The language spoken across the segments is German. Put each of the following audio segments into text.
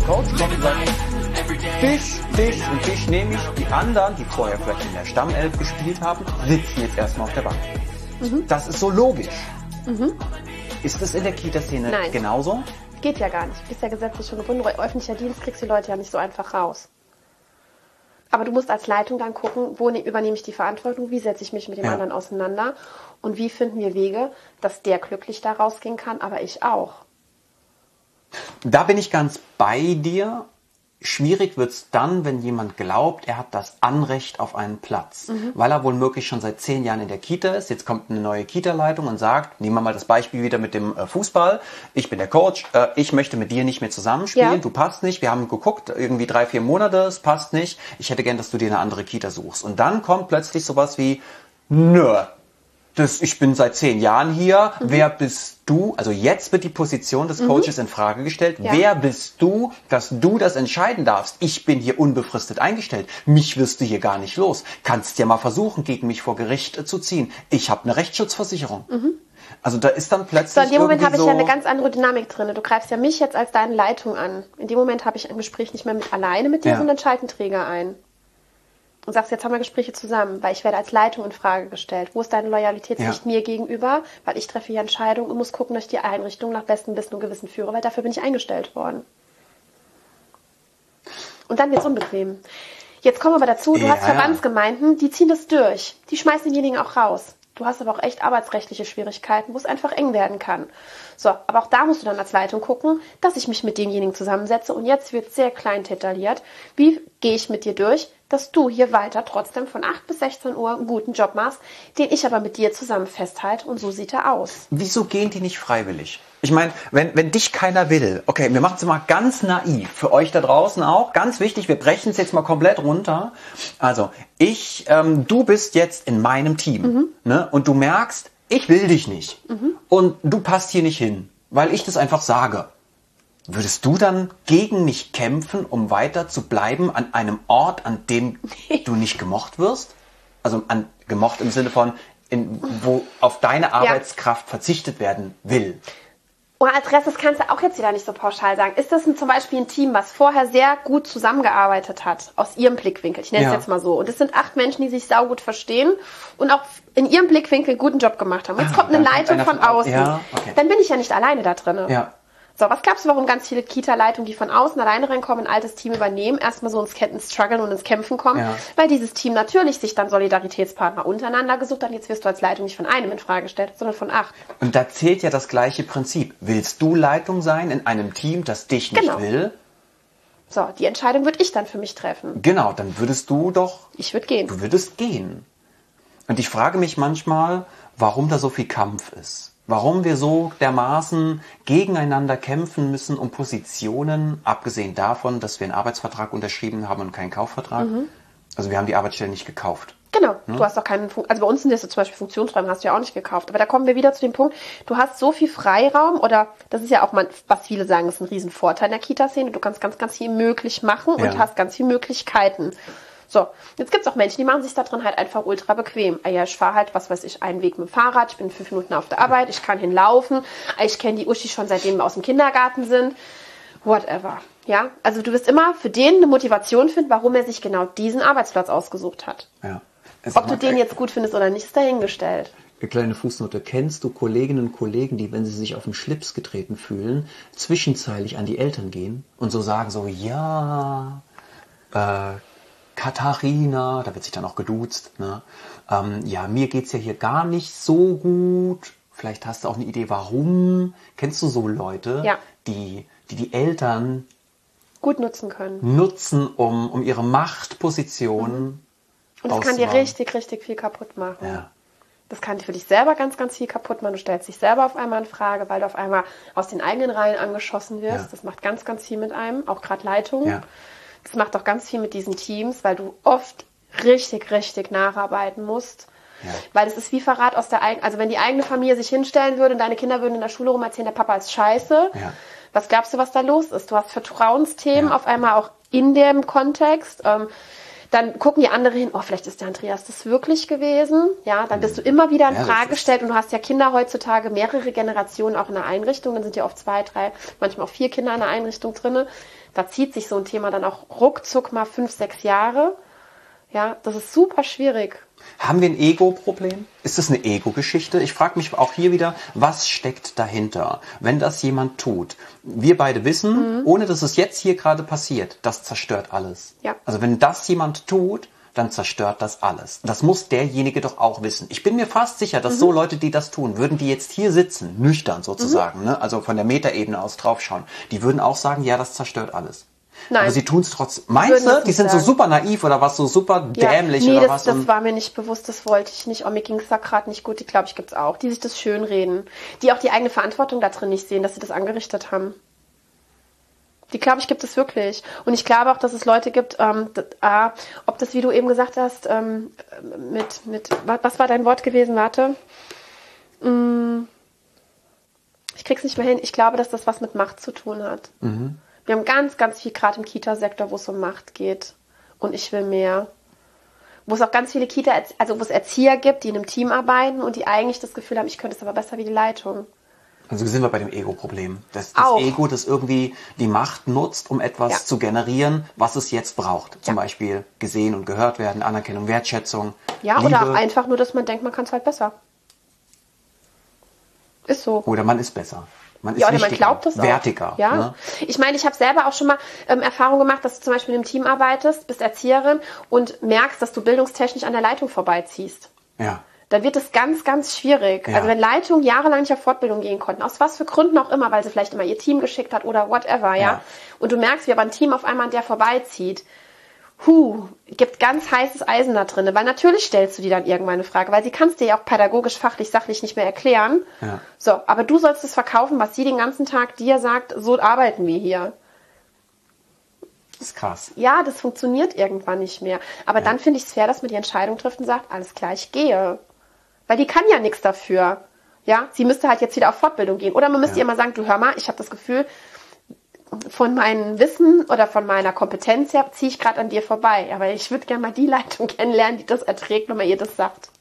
Coach kommt und sagt, dich nehme ich, die anderen, die vorher vielleicht in der Stammelf gespielt haben, sitzen jetzt erstmal auf der Bank. Das ist so logisch. Ist das in der Kita-Szene genauso? Geht ja gar nicht. Ist ja gesetzlich schon gebunden. Öffentlicher Dienst kriegst du die Leute ja nicht so einfach raus. Aber du musst als Leitung dann gucken, wo übernehme ich die Verantwortung, wie setze ich mich mit dem anderen auseinander und wie finden wir Wege, dass der glücklich da rausgehen kann, aber ich auch. Da bin ich ganz bei dir. Schwierig wird's dann, wenn jemand glaubt, er hat das Anrecht auf einen Platz, weil er wohl möglich schon seit 10 Jahren in der Kita ist. Jetzt kommt eine neue Kita-Leitung und sagt, nehmen wir mal das Beispiel wieder mit dem Fußball. Ich bin der Coach, ich möchte mit dir nicht mehr zusammenspielen, du passt nicht. Wir haben geguckt, irgendwie 3-4 Monate, es passt nicht. Ich hätte gern, dass du dir eine andere Kita suchst. Und dann kommt plötzlich sowas wie, ich bin seit 10 Jahren hier, wer bist du? Also jetzt wird die Position des Coaches in Frage gestellt. Wer bist du, dass du das entscheiden darfst? Ich bin hier unbefristet eingestellt. Mich wirst du hier gar nicht los. Kannst ja mal versuchen, gegen mich vor Gericht zu ziehen. Ich habe eine Rechtsschutzversicherung. Also da ist dann plötzlich so, in dem Moment habe ich ja eine ganz andere Dynamik drin. Du greifst ja mich jetzt als deine Leitung an. In dem Moment habe ich ein Gespräch nicht mehr alleine mit dir, sondern schalte einen Träger ein. Und sagst, jetzt haben wir Gespräche zusammen, weil ich werde als Leitung in Frage gestellt. Wo ist deine Loyalitätspflicht mir gegenüber? Weil ich treffe hier Entscheidungen und muss gucken, dass ich die Einrichtung nach bestem Wissen und Gewissen führe, weil dafür bin ich eingestellt worden. Und dann wird es unbequem. Jetzt kommen wir aber dazu, du hast Verbandsgemeinden, die ziehen das durch. Die schmeißen denjenigen auch raus. Du hast aber auch echt arbeitsrechtliche Schwierigkeiten, wo es einfach eng werden kann. So, aber auch da musst du dann als Leitung gucken, dass ich mich mit demjenigen zusammensetze. Und jetzt wird sehr klein detailliert. Wie gehe ich mit dir durch, dass du hier weiter trotzdem von 8 bis 16 Uhr einen guten Job machst, den ich aber mit dir zusammen festhalte und so sieht er aus. Wieso gehen die nicht freiwillig? Ich meine, wenn dich keiner will, okay, wir machen es mal ganz naiv, für euch da draußen auch, ganz wichtig, wir brechen es jetzt mal komplett runter. Also, du bist jetzt in meinem Team, ne? Und du merkst, ich will dich nicht und du passt hier nicht hin, weil ich das einfach sage. Würdest du dann gegen mich kämpfen, um weiter zu bleiben an einem Ort, an dem du nicht gemocht wirst? Also gemocht im Sinne von, wo auf deine Arbeitskraft verzichtet werden will. Und als Rest, das kannst du auch jetzt wieder nicht so pauschal sagen. Ist das zum Beispiel ein Team, was vorher sehr gut zusammengearbeitet hat, aus ihrem Blickwinkel? Ich nenne es jetzt mal so. Und es sind 8 Menschen, die sich saugut verstehen und auch in ihrem Blickwinkel einen guten Job gemacht haben. Jetzt kommt eine Leitung von außen. Dann bin ich ja nicht alleine da drin. Ja. So, was glaubst du, warum ganz viele Kita-Leitungen, die von außen alleine reinkommen, ein altes Team übernehmen, erstmal so ins Struggeln und ins Kämpfen kommen? Weil dieses Team natürlich sich dann Solidaritätspartner untereinander gesucht hat. Jetzt wirst du als Leitung nicht von einem in Frage gestellt, sondern von 8. Und da zählt ja das gleiche Prinzip. Willst du Leitung sein in einem Team, das dich nicht will? So, die Entscheidung würde ich dann für mich treffen. Genau, dann würdest du doch... Ich würde gehen. Du würdest gehen. Und ich frage mich manchmal, warum da so viel Kampf ist. Warum wir so dermaßen gegeneinander kämpfen müssen um Positionen, abgesehen davon, dass wir einen Arbeitsvertrag unterschrieben haben und keinen Kaufvertrag. Also wir haben die Arbeitsstelle nicht gekauft. Genau, du hast auch keinen, also bei uns sind das zum Beispiel Funktionsräume, hast du ja auch nicht gekauft. Aber da kommen wir wieder zu dem Punkt, du hast so viel Freiraum oder das ist ja auch mal, was viele sagen, ist ein Riesenvorteil in der Kita-Szene. Du kannst ganz, ganz viel möglich machen und hast ganz viele Möglichkeiten. So, jetzt gibt's auch Menschen, die machen sich da drin halt einfach ultra bequem. Ja, ich fahre halt, was weiß ich, einen Weg mit dem Fahrrad, ich bin 5 Minuten auf der Arbeit, ich kann hinlaufen, ich kenne die Uschi schon seitdem wir aus dem Kindergarten sind, whatever. Ja, also du wirst immer für den eine Motivation finden, warum er sich genau diesen Arbeitsplatz ausgesucht hat. Ja. Ob du den jetzt gut findest oder nicht, ist dahingestellt. Eine kleine Fußnote. Kennst du Kolleginnen und Kollegen, die, wenn sie sich auf den Schlips getreten fühlen, zwischenzeitlich an die Eltern gehen und so sagen so, Katharina, da wird sich dann auch geduzt, ne? Mir geht's ja hier gar nicht so gut. Vielleicht hast du auch eine Idee, warum. Kennst du so Leute, die Eltern gut nutzen können? Nutzen, um ihre Machtposition und das kann dir richtig, richtig viel kaputt machen. Ja. Das kann dir für dich selber ganz, ganz viel kaputt machen. Du stellst dich selber auf einmal in Frage, weil du auf einmal aus den eigenen Reihen angeschossen wirst. Ja. Das macht ganz, ganz viel mit einem, auch gerade Leitungen. Ja. Das macht auch ganz viel mit diesen Teams, weil du oft richtig, richtig nacharbeiten musst. Ja. Weil es ist wie Verrat aus der eigenen, also wenn die eigene Familie sich hinstellen würde und deine Kinder würden in der Schule rum erzählen, der Papa ist scheiße. Ja. Was glaubst du, was da los ist? Du hast Vertrauensthemen auf einmal auch in dem Kontext. Dann gucken die andere hin, oh, vielleicht ist der Andreas das wirklich gewesen. Ja, dann bist du immer wieder in Frage gestellt und du hast ja Kinder heutzutage, mehrere Generationen auch in der Einrichtung. Dann sind ja oft 2, 3, manchmal auch 4 Kinder in der Einrichtung drinne. Da zieht sich so ein Thema dann auch ruckzuck mal 5, 6 Jahre. Ja, das ist super schwierig. Haben wir ein Ego-Problem? Ist das eine Ego-Geschichte? Ich frage mich auch hier wieder, was steckt dahinter, wenn das jemand tut? Wir beide wissen, ohne dass es jetzt hier gerade passiert, das zerstört alles. Ja. Also wenn das jemand tut, dann zerstört das alles. Das muss derjenige doch auch wissen. Ich bin mir fast sicher, dass so Leute, die das tun, würden die jetzt hier sitzen, nüchtern sozusagen, ne? Also von der Metaebene aus draufschauen, die würden auch sagen, ja, das zerstört alles. Nein. Aber sie tun es trotzdem. Meinst du, die sind so super naiv oder was, so super dämlich nee, oder das, was? das war mir nicht bewusst, das wollte ich nicht. Oh, mir ging es da gerade nicht gut. Die, glaube ich, gibt es auch. Die sich das schönreden. Die auch die eigene Verantwortung da drin nicht sehen, dass sie das angerichtet haben. Die, glaube ich, gibt es wirklich. Und ich glaube auch, dass es Leute gibt, ob das, wie du eben gesagt hast, was war dein Wort gewesen? Warte. Ich krieg's nicht mehr hin. Ich glaube, dass das was mit Macht zu tun hat. Wir haben ganz, ganz viel gerade im Kita-Sektor, wo es um Macht geht. Und ich will mehr. Wo es auch ganz viele wo es Erzieher gibt, die in einem Team arbeiten und die eigentlich das Gefühl haben, ich könnte es aber besser wie die Leitung. Also sind wir bei dem Ego-Problem. Das Auch. Ego, das irgendwie die Macht nutzt, um etwas zu generieren, was es jetzt braucht. Zum Beispiel gesehen und gehört werden, Anerkennung, Wertschätzung, Ja, Liebe. oder einfach nur, dass man denkt, man kann es halt besser. Ist so. Oder man ist besser. Man ist Ja, oder man wichtiger, glaubt das auch. wertiger. Ja. Ne? Ich meine, ich habe selber auch schon mal Erfahrung gemacht, dass du zum Beispiel in einem Team arbeitest, bist Erzieherin und merkst, dass du bildungstechnisch an der Leitung vorbeiziehst. Ja. Dann wird es ganz, ganz schwierig. Ja. Also wenn Leitungen jahrelang nicht auf Fortbildung gehen konnten, aus was für Gründen auch immer, weil sie vielleicht immer ihr Team geschickt hat oder whatever, ja. Und du merkst, wie aber ein Team auf einmal an der vorbeizieht. Gibt ganz heißes Eisen da drin. Weil natürlich stellst du dir dann irgendwann eine Frage, weil sie kannst dir ja auch pädagogisch, fachlich, sachlich nicht mehr erklären. Ja. So, aber du sollst es verkaufen, was sie den ganzen Tag dir sagt, so arbeiten wir hier. Das ist krass. Ja, das funktioniert irgendwann nicht mehr. Aber dann finde ich es fair, dass man die Entscheidung trifft und sagt, alles klar, ich gehe. Weil die kann ja nichts dafür. Ja, sie müsste halt jetzt wieder auf Fortbildung gehen. Oder man müsste ihr mal sagen, du hör mal, ich habe das Gefühl, von meinem Wissen oder von meiner Kompetenz her ziehe ich gerade an dir vorbei. Aber ich würde gerne mal die Leitung kennenlernen, die das erträgt, wenn man ihr das sagt.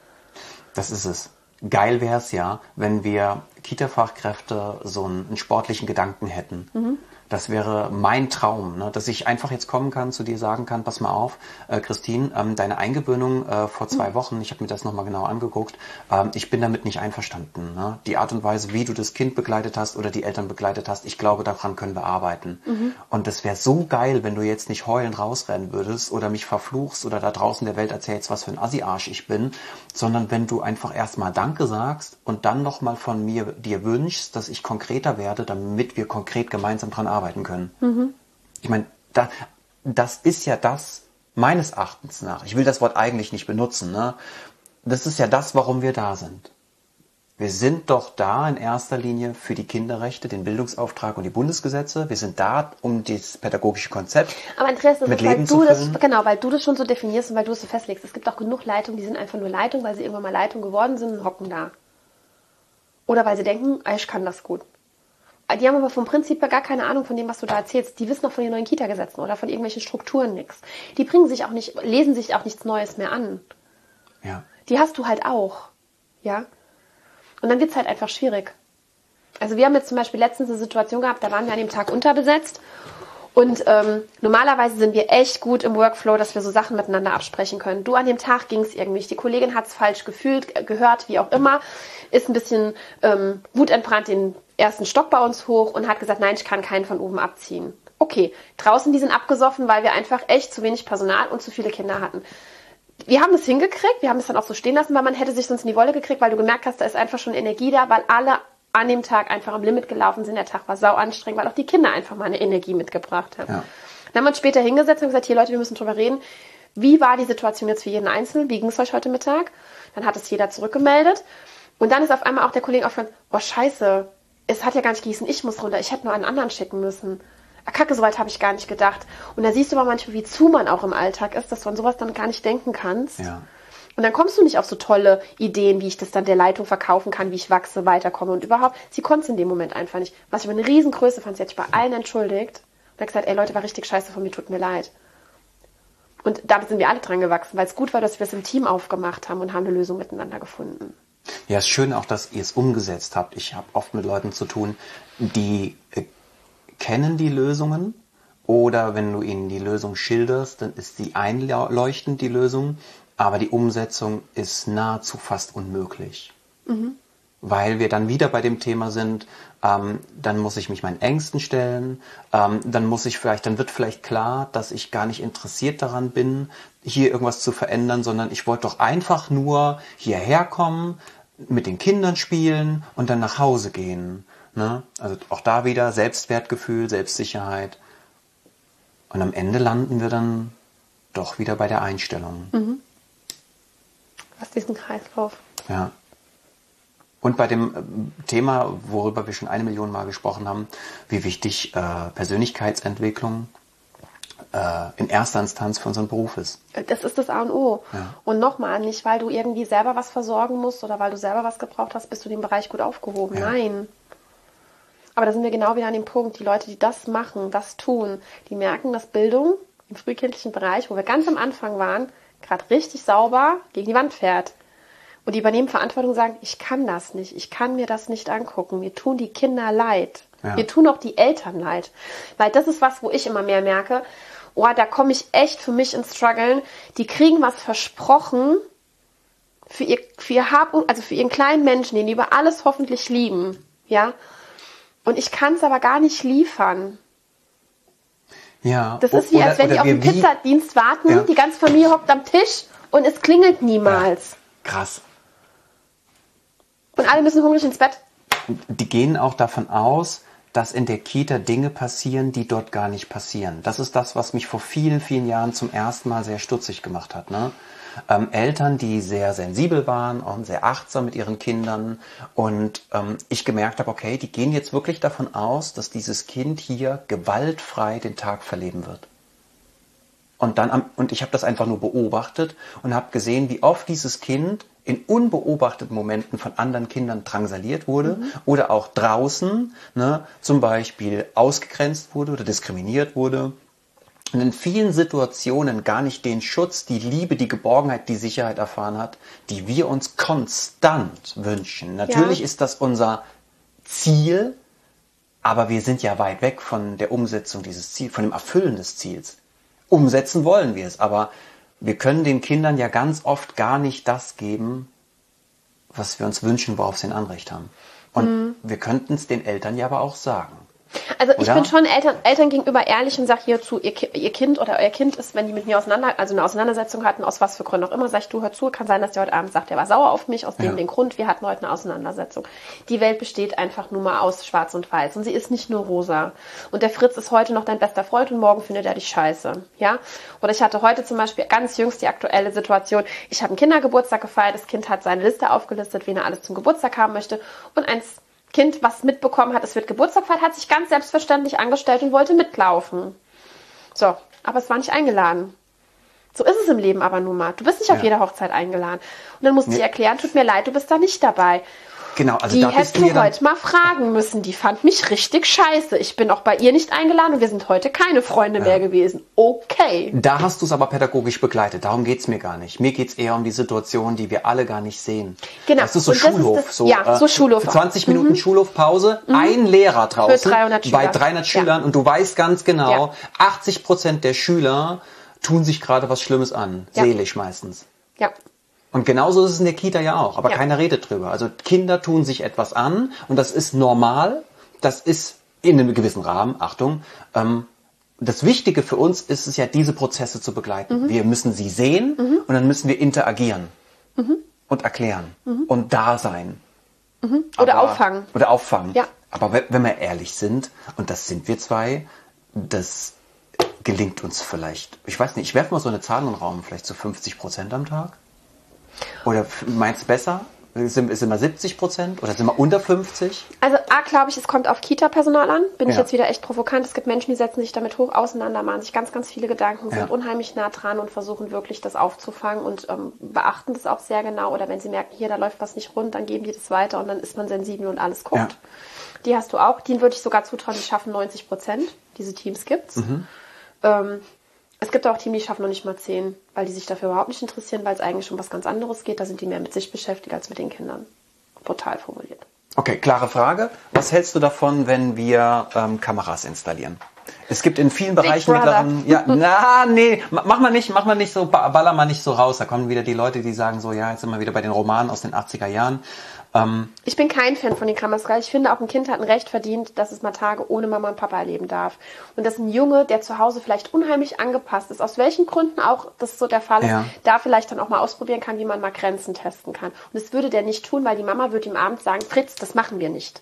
Das ist es. Geil wäre es ja, wenn wir Kita-Fachkräfte so einen sportlichen Gedanken hätten. Das wäre mein Traum, ne? Dass ich einfach jetzt kommen kann, zu dir sagen kann, pass mal auf, Christine, deine Eingewöhnung vor 2 Wochen, ich habe mir das nochmal genau angeguckt, ich bin damit nicht einverstanden. Ne? Die Art und Weise, wie du das Kind begleitet hast oder die Eltern begleitet hast, ich glaube, daran können wir arbeiten. Und das wäre so geil, wenn du jetzt nicht heulend rausrennen würdest oder mich verfluchst oder da draußen der Welt erzählst, was für ein Assi-Arsch ich bin, sondern wenn du einfach erstmal Danke sagst und dann nochmal von mir dir wünschst, dass ich konkreter werde, damit wir konkret gemeinsam dran arbeiten können. Ich meine, das ist ja das, meines Erachtens nach, ich will das Wort eigentlich nicht benutzen, ne? Das ist ja das, warum wir da sind. Wir sind doch da in erster Linie für die Kinderrechte, den Bildungsauftrag und die Bundesgesetze. Wir sind da, um das pädagogische Konzept Aber Andreas, das mit ist, weil Leben zu du das, füllen. genau, weil du das schon so definierst und weil du es so festlegst. Es gibt auch genug Leitungen, die sind einfach nur Leitung, weil sie irgendwann mal Leitung geworden sind und hocken da. Oder weil sie denken, ich kann das gut. Die haben aber vom Prinzip her gar keine Ahnung von dem, was du da erzählst. Die wissen auch von den neuen Kita-Gesetzen oder von irgendwelchen Strukturen nichts. Die bringen sich auch nicht, lesen sich auch nichts Neues mehr an. Ja. Die hast du halt auch. Ja. Und dann wird's halt einfach schwierig. Also wir haben jetzt zum Beispiel letztens eine Situation gehabt, da waren wir an dem Tag unterbesetzt. Und normalerweise sind wir echt gut im Workflow, dass wir so Sachen miteinander absprechen können. Du, an dem Tag ging es irgendwie. Die Kollegin hat es falsch gefühlt, gehört, wie auch immer. Ist ein bisschen wutentbrannt den ersten Stock bei uns hoch und hat gesagt, nein, ich kann keinen von oben abziehen. Okay, draußen die sind abgesoffen, weil wir einfach echt zu wenig Personal und zu viele Kinder hatten. Wir haben das hingekriegt, wir haben es dann auch so stehen lassen, weil man hätte sich sonst in die Wolle gekriegt, weil du gemerkt hast, da ist einfach schon Energie da, weil alle an dem Tag einfach am Limit gelaufen sind. Der Tag war sau anstrengend, weil auch die Kinder einfach mal eine Energie mitgebracht haben. Ja. Dann haben wir uns später hingesetzt und gesagt, hier Leute, wir müssen drüber reden. Wie war die Situation jetzt für jeden Einzelnen? Wie ging es euch heute Mittag? Dann hat es jeder zurückgemeldet. Und dann ist auf einmal auch der Kollege aufgefallen, oh scheiße, es hat ja gar nicht gießen, ich muss runter, ich hätte nur einen anderen schicken müssen. Kacke, soweit habe ich gar nicht gedacht. Und da siehst du aber manchmal, wie zu man auch im Alltag ist, dass du an sowas dann gar nicht denken kannst. Ja. Und dann kommst du nicht auf so tolle Ideen, wie ich das dann der Leitung verkaufen kann, wie ich wachse, weiterkomme und überhaupt. Sie konnte es in dem Moment einfach nicht. Was ich aber eine Riesengröße fand, sie hat sich bei allen entschuldigt und hat gesagt, ey Leute, war richtig scheiße von mir, tut mir leid. Und damit sind wir alle dran gewachsen, weil es gut war, dass wir es im Team aufgemacht haben und haben eine Lösung miteinander gefunden. Ja, es ist schön auch, dass ihr es umgesetzt habt. Ich habe oft mit Leuten zu tun, die kennen die Lösungen, oder wenn du ihnen die Lösung schilderst, dann ist sie einleuchtend, die Lösung, aber die Umsetzung ist nahezu fast unmöglich. Weil wir dann wieder bei dem Thema sind, dann muss ich mich meinen Ängsten stellen, dann wird vielleicht klar, dass ich gar nicht interessiert daran bin, hier irgendwas zu verändern, sondern ich wollte doch einfach nur hierher kommen, mit den Kindern spielen und dann nach Hause gehen. Ne? Also auch da wieder Selbstwertgefühl, Selbstsicherheit. Und am Ende landen wir dann doch wieder bei der Einstellung. Was ist diesen Kreislauf? Ja. Und bei dem Thema, worüber wir schon 1 Million Mal gesprochen haben, wie wichtig Persönlichkeitsentwicklung in erster Instanz für unseren Beruf ist. Das ist das A und O. Ja. Und nochmal, nicht weil du irgendwie selber was versorgen musst oder weil du selber was gebraucht hast, bist du in dem Bereich gut aufgehoben. Ja. Nein. Aber da sind wir genau wieder an dem Punkt. Die Leute, die das machen, das tun, die merken, dass Bildung im frühkindlichen Bereich, wo wir ganz am Anfang waren, gerade richtig sauber gegen die Wand fährt. Und die übernehmen Verantwortung und sagen, ich kann das nicht, ich kann mir das nicht angucken. Mir tun die Kinder leid. Ja. Mir tun auch die Eltern leid. Weil das ist was, wo ich immer mehr merke, oh, da komme ich echt für mich ins Struggeln. Die kriegen was versprochen für ihren kleinen Menschen, den die über alles hoffentlich lieben. Ja. Und ich kann es aber gar nicht liefern. Ja. Das ist wie, als wenn die auf den Pizzadienst warten, die ganze Familie hockt am Tisch und es klingelt niemals. Ja. Krass. Und alle müssen hungrig ins Bett. Die gehen auch davon aus, dass in der Kita Dinge passieren, die dort gar nicht passieren. Das ist das, was mich vor vielen, vielen Jahren zum ersten Mal sehr stutzig gemacht hat. Ne? Eltern, die sehr sensibel waren und sehr achtsam mit ihren Kindern. Und ich gemerkt habe, okay, die gehen jetzt wirklich davon aus, dass dieses Kind hier gewaltfrei den Tag verleben wird. Und ich habe das einfach nur beobachtet und habe gesehen, wie oft dieses Kind in unbeobachteten Momenten von anderen Kindern drangsaliert wurde oder auch draußen, ne, zum Beispiel ausgegrenzt wurde oder diskriminiert wurde. Und in vielen Situationen gar nicht den Schutz, die Liebe, die Geborgenheit, die Sicherheit erfahren hat, die wir uns konstant wünschen. Natürlich ist das unser Ziel, aber wir sind ja weit weg von der Umsetzung dieses Ziels, von dem Erfüllen des Ziels. Umsetzen wollen wir es, aber wir können den Kindern ja ganz oft gar nicht das geben, was wir uns wünschen, worauf sie ein Anrecht haben. Und wir könnten es den Eltern ja aber auch sagen. Also ich bin schon Eltern gegenüber ehrlich und sage hierzu, ihr Kind oder euer Kind ist, wenn die mit mir eine Auseinandersetzung hatten, aus was für Gründen auch immer, sag ich, du, hör zu, kann sein, dass der heute Abend sagt, der war sauer auf mich, aus dem den Grund, wir hatten heute eine Auseinandersetzung. Die Welt besteht einfach nur mal aus Schwarz und Weiß und sie ist nicht nur rosa. Und der Fritz ist heute noch dein bester Freund und morgen findet er dich scheiße. Ja? Oder ich hatte heute zum Beispiel ganz jüngst die aktuelle Situation, ich habe einen Kindergeburtstag gefeiert, das Kind hat seine Liste aufgelistet, wen er alles zum Geburtstag haben möchte und eins Kind, was mitbekommen hat, es wird Geburtstag gefeiert, hat sich ganz selbstverständlich angestellt und wollte mitlaufen. So, aber es war nicht eingeladen. So ist es im Leben aber nun mal. Du bist nicht auf jede Hochzeit eingeladen. Und dann musste ich erklären, tut mir leid, du bist da nicht dabei. Genau, also die da bist hättest du heute mal fragen müssen. Die fand mich richtig scheiße. Ich bin auch bei ihr nicht eingeladen und wir sind heute keine Freunde mehr gewesen. Okay. Da hast du es aber pädagogisch begleitet. Darum geht's mir gar nicht. Mir geht's eher um die Situation, die wir alle gar nicht sehen. Genau. Das ist so Schulhof. So Schulhof. Für 20 Minuten Schulhofpause, ein Lehrer draußen für 300 Schüler. bei 300 Schülern und du weißt ganz genau, 80% der Schüler tun sich gerade was Schlimmes an. Seelisch meistens. Ja. Und genauso ist es in der Kita ja auch, aber keiner redet drüber. Also Kinder tun sich etwas an und das ist normal, das ist in einem gewissen Rahmen, Achtung. Das Wichtige für uns ist es ja, diese Prozesse zu begleiten. Wir müssen sie sehen und dann müssen wir interagieren und erklären und da sein. Oder auffangen. Oder auffangen. Ja. Aber wenn wir ehrlich sind, und das sind wir zwei, das gelingt uns vielleicht, ich weiß nicht, ich werfe mal so eine Zahl in den Raum, vielleicht so 50% am Tag. Oder meinst du besser? Sind wir 70% oder sind wir unter 50? Also glaube ich, es kommt auf Kita-Personal an. Bin ich jetzt wieder echt provokant. Es gibt Menschen, die setzen sich damit hoch auseinander, machen sich ganz, ganz viele Gedanken, sind unheimlich nah dran und versuchen wirklich das aufzufangen und beachten das auch sehr genau. Oder wenn sie merken, hier, da läuft was nicht rund, dann geben die das weiter und dann ist man sensibel und alles guckt. Ja. Die hast du auch. Die würde ich sogar zutrauen, die schaffen 90%. Diese Teams gibt's. Also Es gibt auch Teams, die schaffen noch nicht mal 10, weil die sich dafür überhaupt nicht interessieren, weil es eigentlich um was ganz anderes geht. Da sind die mehr mit sich beschäftigt als mit den Kindern. Brutal formuliert. Okay, klare Frage. Was hältst du davon, wenn wir Kameras installieren? Es gibt in vielen Bereichen mittleren... Ja, mach mal nicht so, baller mal nicht so raus. Da kommen wieder die Leute, die sagen so, ja, jetzt sind wir wieder bei den Romanen aus den 80er Jahren. Ich bin kein Fan von den Kameras. Ich finde, auch ein Kind hat ein Recht verdient, dass es mal Tage ohne Mama und Papa erleben darf. Und dass ein Junge, der zu Hause vielleicht unheimlich angepasst ist, aus welchen Gründen auch das so der Fall ist, da vielleicht dann auch mal ausprobieren kann, wie man mal Grenzen testen kann. Und das würde der nicht tun, weil die Mama würde ihm abends sagen, Fritz, das machen wir nicht.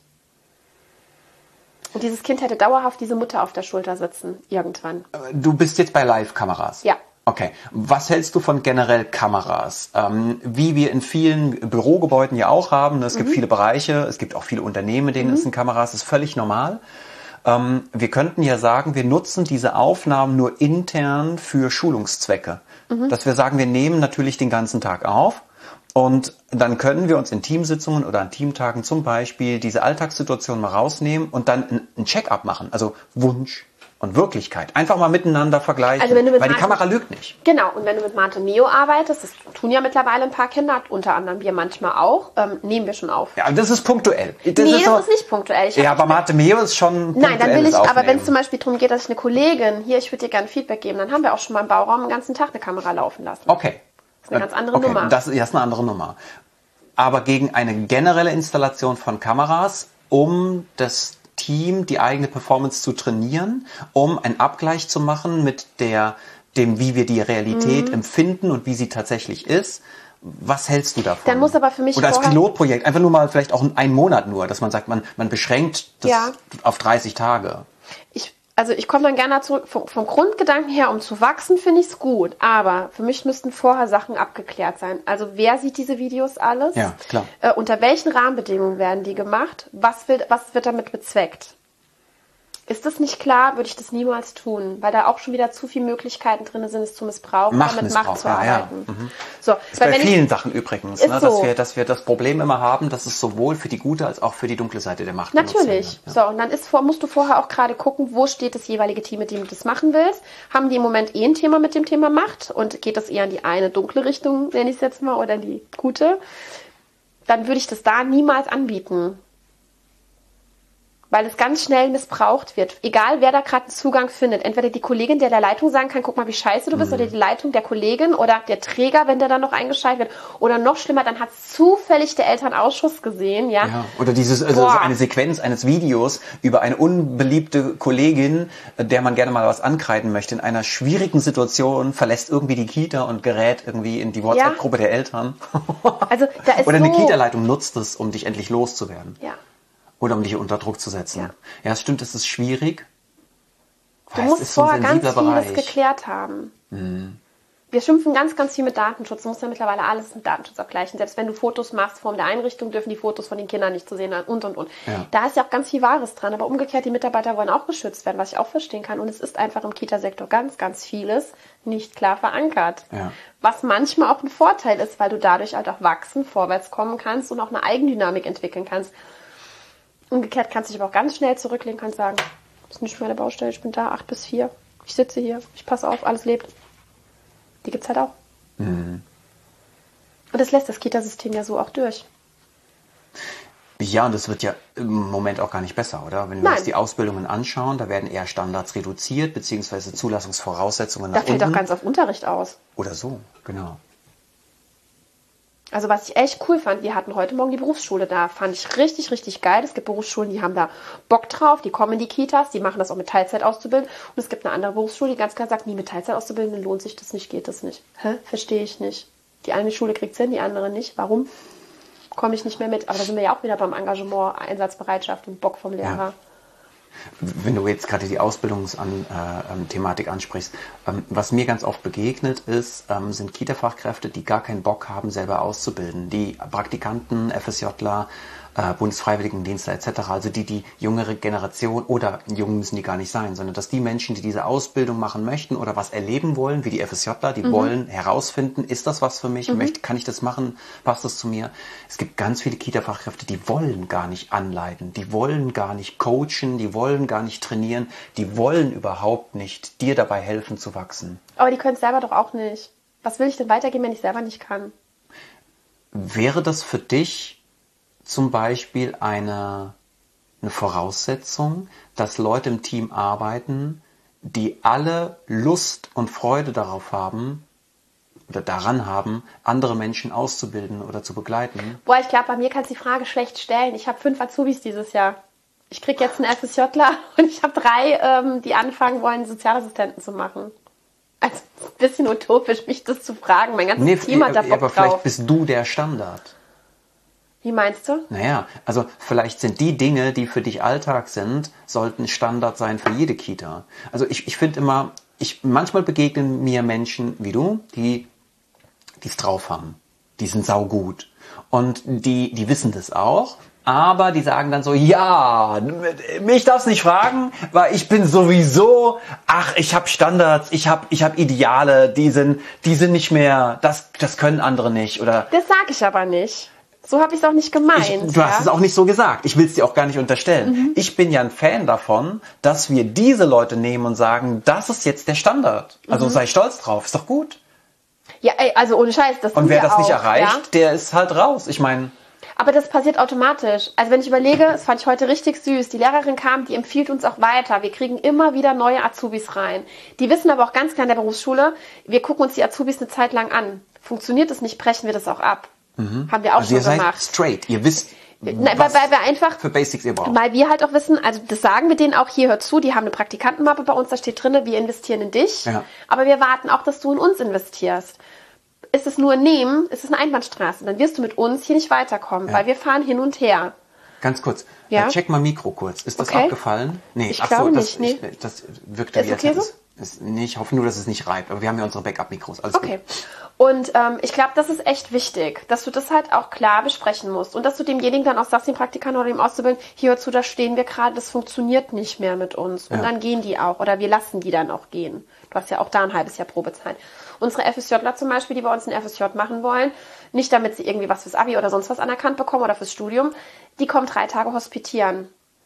Und dieses Kind hätte dauerhaft diese Mutter auf der Schulter sitzen, irgendwann. Du bist jetzt bei Live-Kameras? Ja. Okay. Was hältst du von generell Kameras? Wie wir in vielen Bürogebäuden ja auch haben. Es gibt viele Bereiche, es gibt auch viele Unternehmen, denen es sind Kameras. Das ist völlig normal. Wir könnten ja sagen, wir nutzen diese Aufnahmen nur intern für Schulungszwecke. Dass wir sagen, wir nehmen natürlich den ganzen Tag auf. Und dann können wir uns in Teamsitzungen oder an Teamtagen zum Beispiel diese Alltagssituation mal rausnehmen und dann ein Check-up machen. Also Wunsch und Wirklichkeit. Einfach mal miteinander vergleichen, also weil die Kamera lügt nicht. Genau, und wenn du mit Mate Neo arbeitest, das tun ja mittlerweile ein paar Kinder, unter anderem wir manchmal auch, nehmen wir schon auf. Ja, das ist punktuell. Das ist nicht punktuell. Aber Mate Neo ist schon Nein, dann will ich, aber wenn es zum Beispiel darum geht, dass ich eine Kollegin, ich würde dir gerne Feedback geben, dann haben wir auch schon mal im Bauraum den ganzen Tag eine Kamera laufen lassen. Okay. Das ist eine ganz andere Nummer. Das ist eine andere Nummer. Aber gegen eine generelle Installation von Kameras, um das Team die eigene Performance zu trainieren, um einen Abgleich zu machen mit dem, wie wir die Realität empfinden und wie sie tatsächlich ist. Was hältst du davon? Dann muss aber für mich oder als Pilotprojekt, einfach nur mal vielleicht auch einen Monat nur, dass man sagt, man beschränkt das auf 30 Tage. Ich komme dann gerne zurück, vom Grundgedanken her, um zu wachsen, finde ich es gut. Aber für mich müssten vorher Sachen abgeklärt sein. Also wer sieht diese Videos alles? Ja, klar. Unter welchen Rahmenbedingungen werden die gemacht? Was wird damit bezweckt? Ist das nicht klar, würde ich das niemals tun, weil da auch schon wieder zu viele Möglichkeiten drin sind, es zu missbrauchen, mit Macht zu arbeiten. Ja. So, das ist bei vielen Sachen übrigens, dass wir das Problem immer haben, dass es sowohl für die gute als auch für die dunkle Seite der Macht natürlich. Ja. So, und dann musst du vorher auch gerade gucken, wo steht das jeweilige Team, mit dem du das machen willst. Haben die im Moment ein Thema mit dem Thema Macht und geht das eher in die eine dunkle Richtung, nenne ich es jetzt mal, oder in die gute? Dann würde ich das da niemals anbieten. Weil es ganz schnell missbraucht wird. Egal, wer da gerade einen Zugang findet. Entweder die Kollegin, der Leitung sagen kann, guck mal, wie scheiße du bist, oder die Leitung der Kollegin oder der Träger, wenn der dann noch eingeschaltet wird. Oder noch schlimmer, dann hat zufällig der Elternausschuss gesehen. Ja. Oder eine Sequenz eines Videos über eine unbeliebte Kollegin, der man gerne mal was ankreiden möchte, in einer schwierigen Situation, verlässt irgendwie die Kita und gerät irgendwie in die WhatsApp-Gruppe der Eltern. Also, da ist oder eine Kita-Leitung nutzt es, um dich endlich loszuwerden. Ja. Oder um dich unter Druck zu setzen. Ja, es stimmt, es ist schwierig. Du musst vorher ganz vieles geklärt haben. Wir schimpfen ganz, ganz viel mit Datenschutz. Du musst ja mittlerweile alles mit Datenschutz abgleichen. Selbst wenn du Fotos machst vor der Einrichtung, dürfen die Fotos von den Kindern nicht zu sehen sein und. Ja. Da ist ja auch ganz viel Wahres dran. Aber umgekehrt, die Mitarbeiter wollen auch geschützt werden, was ich auch verstehen kann. Und es ist einfach im Kita-Sektor ganz, ganz vieles nicht klar verankert. Ja. Was manchmal auch ein Vorteil ist, weil du dadurch halt auch wachsen, vorwärts kommen kannst und auch eine Eigendynamik entwickeln kannst. Umgekehrt kannst du dich aber auch ganz schnell zurücklehnen, kannst sagen, das ist nicht meine Baustelle, ich bin da 8 bis 4, ich sitze hier, ich passe auf, alles lebt. Die gibt's halt auch. Und das lässt das Kitasystem ja so auch durch. Ja, und das wird ja im Moment auch gar nicht besser, oder? Wenn wir uns die Ausbildungen anschauen, da werden eher Standards reduziert, beziehungsweise Zulassungsvoraussetzungen nach unten. Da fällt doch ganz auf Unterricht aus. Oder so, genau. Also was ich echt cool fand, wir hatten heute Morgen die Berufsschule da, fand ich richtig, richtig geil. Es gibt Berufsschulen, die haben da Bock drauf, die kommen in die Kitas, die machen das auch mit Teilzeit auszubilden. Und es gibt eine andere Berufsschule, die ganz klar sagt, nie mit Teilzeit auszubilden, lohnt sich das nicht, geht das nicht. Verstehe ich nicht. Die eine Schule kriegt es hin, die andere nicht. Warum? Komme ich nicht mehr mit. Aber da sind wir ja auch wieder beim Engagement, Einsatzbereitschaft und Bock vom Lehrer. Ja. Wenn du jetzt gerade die Ausbildungsthematik ansprichst, was mir ganz oft begegnet ist, sind Kita-Fachkräfte, die gar keinen Bock haben, selber auszubilden. Die Praktikanten, FSJler, Bundesfreiwilligendienste etc., also die jüngere Generation, oder jung müssen die gar nicht sein, sondern dass die Menschen, die diese Ausbildung machen möchten oder was erleben wollen, wie die FSJler, die wollen herausfinden, ist das was für mich, kann ich das machen, passt das zu mir? Es gibt ganz viele Kita-Fachkräfte, die wollen gar nicht anleiten, die wollen gar nicht coachen, die wollen gar nicht trainieren, die wollen überhaupt nicht dir dabei helfen zu wachsen. Aber die können es selber doch auch nicht. Was will ich denn weitergeben, wenn ich selber nicht kann? Wäre das für dich zum Beispiel eine Voraussetzung, dass Leute im Team arbeiten, die alle Lust und Freude darauf haben oder daran haben, andere Menschen auszubilden oder zu begleiten? Boah, ich glaube, bei mir kannst du die Frage schlecht stellen. Ich habe 5 Azubis dieses Jahr. Ich kriege jetzt einen FSJler und ich habe 3, die anfangen wollen, Sozialassistenten zu machen. Also ein bisschen utopisch, mich das zu fragen. Mein ganzes Team hat da Bock aber drauf. vielleicht bist du der Standard. Wie meinst du? Naja, also vielleicht sind die Dinge, die für dich Alltag sind, sollten Standard sein für jede Kita. Also ich finde immer, manchmal begegnen mir Menschen wie du, die es drauf haben. Die sind saugut. Und die wissen das auch. Aber die sagen dann so, ja, mich darfst nicht fragen, weil ich bin sowieso, ich habe Standards, ich hab Ideale, die sind nicht mehr, das können andere nicht. Oder Das sage ich aber nicht. So habe ich es auch nicht gemeint. Du hast es auch nicht so gesagt. Ich will es dir auch gar nicht unterstellen. Ich bin ja ein Fan davon, dass wir diese Leute nehmen und sagen, das ist jetzt der Standard. Also sei stolz drauf, ist doch gut. Ja, ey, also ohne Scheiß, das Und wer das nicht auch, erreicht, ja? der ist halt raus. Ich meine... Aber das passiert automatisch. Also wenn ich überlege, das fand ich heute richtig süß. Die Lehrerin kam, die empfiehlt uns auch weiter. Wir kriegen immer wieder neue Azubis rein. Die wissen aber auch ganz klar in der Berufsschule, wir gucken uns die Azubis eine Zeit lang an. Funktioniert es nicht, brechen wir das auch ab. Haben wir auch Also schon ihr gemacht. seid straight, ihr wisst, Weil wir einfach für Basics ihr braucht. Weil wir halt auch wissen, also das sagen wir denen auch, hier hör zu, die haben eine Praktikantenmappe bei uns, da steht drin, wir investieren in dich, Ja. aber wir warten auch, dass du in uns investierst. Ist es nur ein Nehmen, ist es eine Einbahnstraße, dann wirst du mit uns hier nicht weiterkommen, weil wir fahren hin und her. Ganz kurz, Ja? check mal Mikro kurz. Ist das Okay. abgefallen? Nee, Ich glaube nicht, nee. Das wirkte Ist wie als okay hätte so? nee, ich hoffe nur, dass es nicht reibt. Aber wir haben ja unsere Backup-Mikros. Alles Okay. gut. Und ich glaube, das ist echt wichtig, dass du das halt auch klar besprechen musst und dass du demjenigen dann auch sagst, dem Praktikanten oder dem Auszubildenden, hier hör zu, da stehen wir gerade, das funktioniert nicht mehr mit uns. Und Ja. dann gehen die auch oder wir lassen die dann auch gehen. Du hast ja auch da ein halbes Jahr Probezeit. Unsere FSJler zum Beispiel, die bei uns ein FSJ machen wollen, nicht damit sie irgendwie was fürs Abi oder sonst was anerkannt bekommen oder fürs Studium, die kommen 3 Tage hospitieren.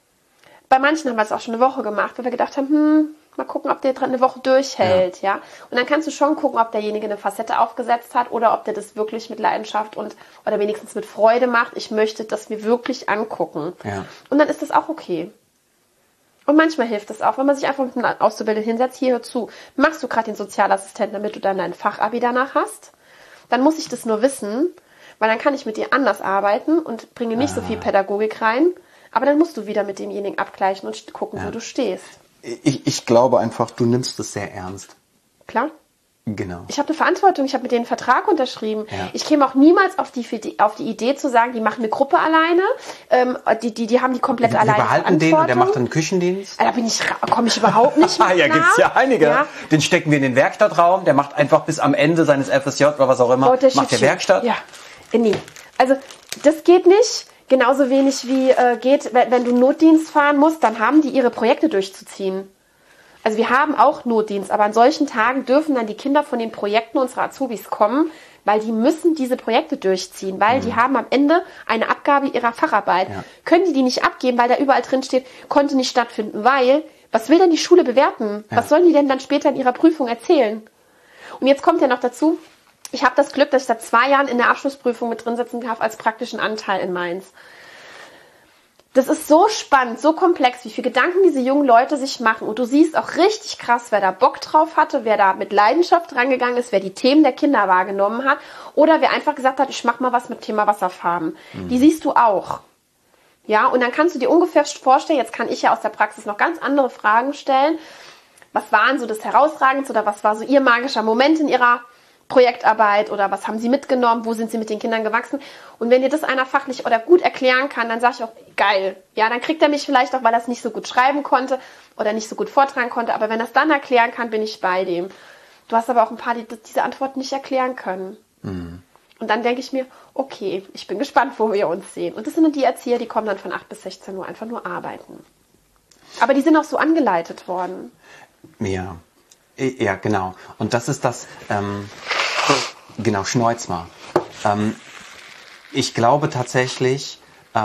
Bei manchen haben wir es auch schon eine Woche gemacht, weil wir gedacht haben, mal gucken, ob der eine Woche durchhält, ja. Und dann kannst du schon gucken, ob derjenige eine Facette aufgesetzt hat oder ob der das wirklich mit Leidenschaft oder wenigstens mit Freude macht. Ich möchte das mir wirklich angucken. Ja. Und dann ist das auch okay. Und manchmal hilft es auch, wenn man sich einfach mit einem Auszubildenden hinsetzt, hier hör zu, machst du gerade den Sozialassistenten, damit du dann dein Fachabi danach hast? Dann muss ich das nur wissen, weil dann kann ich mit dir anders arbeiten und bringe nicht so viel Pädagogik rein. Aber dann musst du wieder mit demjenigen abgleichen und gucken, wo du stehst. Ich glaube einfach, du nimmst es sehr ernst. Klar? Genau. Ich habe eine Verantwortung, ich habe mit denen einen Vertrag unterschrieben. Ja. Ich käme auch niemals auf die Idee zu sagen, die machen eine Gruppe alleine, die haben die komplett Wir alleine behalten den und der macht einen Küchendienst. Da komme ich überhaupt nicht mit Ja, klar. gibt's ja einige. Ja. Den stecken wir in den Werkstattraum, der macht einfach bis am Ende seines FSJ oder was auch immer, Baut der macht der Schiffchen. Werkstatt. Ja, nee. Also das geht nicht. Genauso wenig wie geht, wenn du Notdienst fahren musst, dann haben die ihre Projekte durchzuziehen. Also wir haben auch Notdienst, aber an solchen Tagen dürfen dann die Kinder von den Projekten unserer Azubis kommen, weil die müssen diese Projekte durchziehen, weil die haben am Ende eine Abgabe ihrer Facharbeit. Ja. Können die nicht abgeben, weil da überall drin steht, konnte nicht stattfinden, weil, was will denn die Schule bewerten? Ja. Was sollen die denn dann später in ihrer Prüfung erzählen? Und jetzt kommt ja noch dazu, ich habe das Glück, dass ich seit 2 Jahren in der Abschlussprüfung mit drin sitzen darf als praktischen Anteil in Mainz. Das ist so spannend, so komplex, wie viele Gedanken diese jungen Leute sich machen. Und du siehst auch richtig krass, wer da Bock drauf hatte, wer da mit Leidenschaft rangegangen ist, wer die Themen der Kinder wahrgenommen hat oder wer einfach gesagt hat, ich mache mal was mit Thema Wasserfarben. Die siehst du auch. Ja, und dann kannst du dir ungefähr vorstellen, jetzt kann ich ja aus der Praxis noch ganz andere Fragen stellen. Was waren so das Herausragendste oder was war so ihr magischer Moment in ihrer Projektarbeit oder was haben sie mitgenommen, wo sind sie mit den Kindern gewachsen? Und wenn dir das einer fachlich oder gut erklären kann, dann sage ich auch, geil. Ja, dann kriegt er mich vielleicht auch, weil er es nicht so gut schreiben konnte oder nicht so gut vortragen konnte. Aber wenn er es dann erklären kann, bin ich bei dem. Du hast aber auch ein paar, die diese Antwort nicht erklären können. Und Und dann denke ich mir, okay, ich bin gespannt, wo wir uns sehen. Und das sind dann die Erzieher, die kommen dann von 8 bis 16 Uhr einfach nur arbeiten. Aber die sind auch so angeleitet worden. Ja, genau. Und das ist das, genau, schneuz mal. Ich glaube tatsächlich,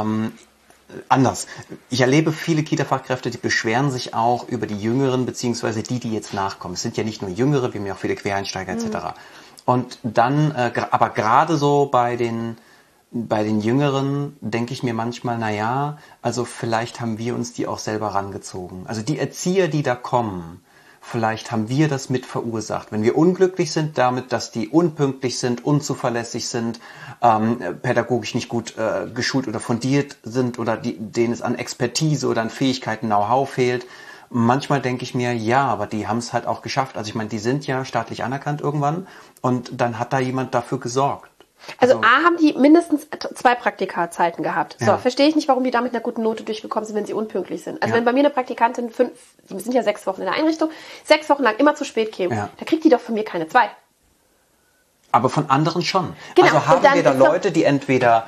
anders. Ich erlebe viele Kita-Fachkräfte, die beschweren sich auch über die Jüngeren, beziehungsweise die jetzt nachkommen. Es sind ja nicht nur Jüngere, wir haben ja auch viele Quereinsteiger etc. Und dann, aber gerade so bei den Jüngeren denke ich mir manchmal, naja, also vielleicht haben wir uns die auch selber rangezogen. Also die Erzieher, die da kommen, vielleicht haben wir das mit verursacht. Wenn wir unglücklich sind damit, dass die unpünktlich sind, unzuverlässig sind, pädagogisch nicht gut geschult oder fundiert sind oder denen es an Expertise oder an Fähigkeiten, Know-how fehlt. Manchmal denke ich mir, ja, aber die haben es halt auch geschafft. Also ich meine, die sind ja staatlich anerkannt irgendwann und dann hat da jemand dafür gesorgt. Also A, haben die mindestens 2 Praktikazeiten gehabt. So, Ja. verstehe ich nicht, warum die da mit einer guten Note durchgekommen sind, wenn sie unpünktlich sind. Also Ja. wenn bei mir eine Praktikantin die sind ja 6 Wochen in der Einrichtung, 6 Wochen lang immer zu spät käme, Ja. da kriegt die doch von mir keine 2. Aber von anderen schon. Genau, Also und haben dann wir da ist doch- Leute, die entweder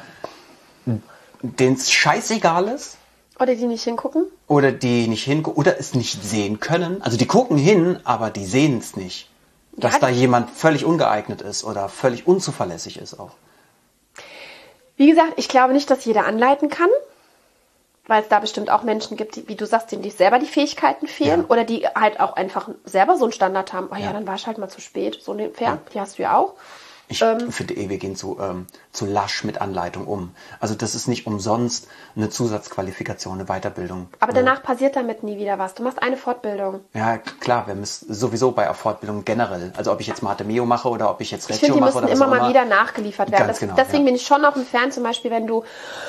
denen es scheißegal ist Oder die nicht hingucken. oder die nicht hingucken oder es nicht sehen können. Also die gucken hin, aber die sehen es nicht. Dass Ja, da jemand völlig ungeeignet ist oder völlig unzuverlässig ist auch. Wie gesagt, ich glaube nicht, dass jeder anleiten kann, weil es da bestimmt auch Menschen gibt, die, wie du sagst, denen die selber die Fähigkeiten fehlen Ja. oder die halt auch einfach selber so einen Standard haben. Oh ja, Ja. dann war ich halt mal zu spät. So ungefähr. Die hast du ja auch. Ich finde wir gehen zu lasch mit Anleitung um. Also das ist nicht umsonst eine Zusatzqualifikation, eine Weiterbildung. Aber danach passiert damit nie wieder was. Du machst eine Fortbildung. Ja, klar, wir müssen sowieso bei Fortbildung generell. Also ob ich jetzt Mathe Meo mache oder ob ich jetzt Ich finde, Reggio die mache müssen oder was immer auch mal immer. wieder nachgeliefert werden. Ganz genau, Deswegen ja. bin ich schon auch ein Fan, zum Beispiel, wenn du,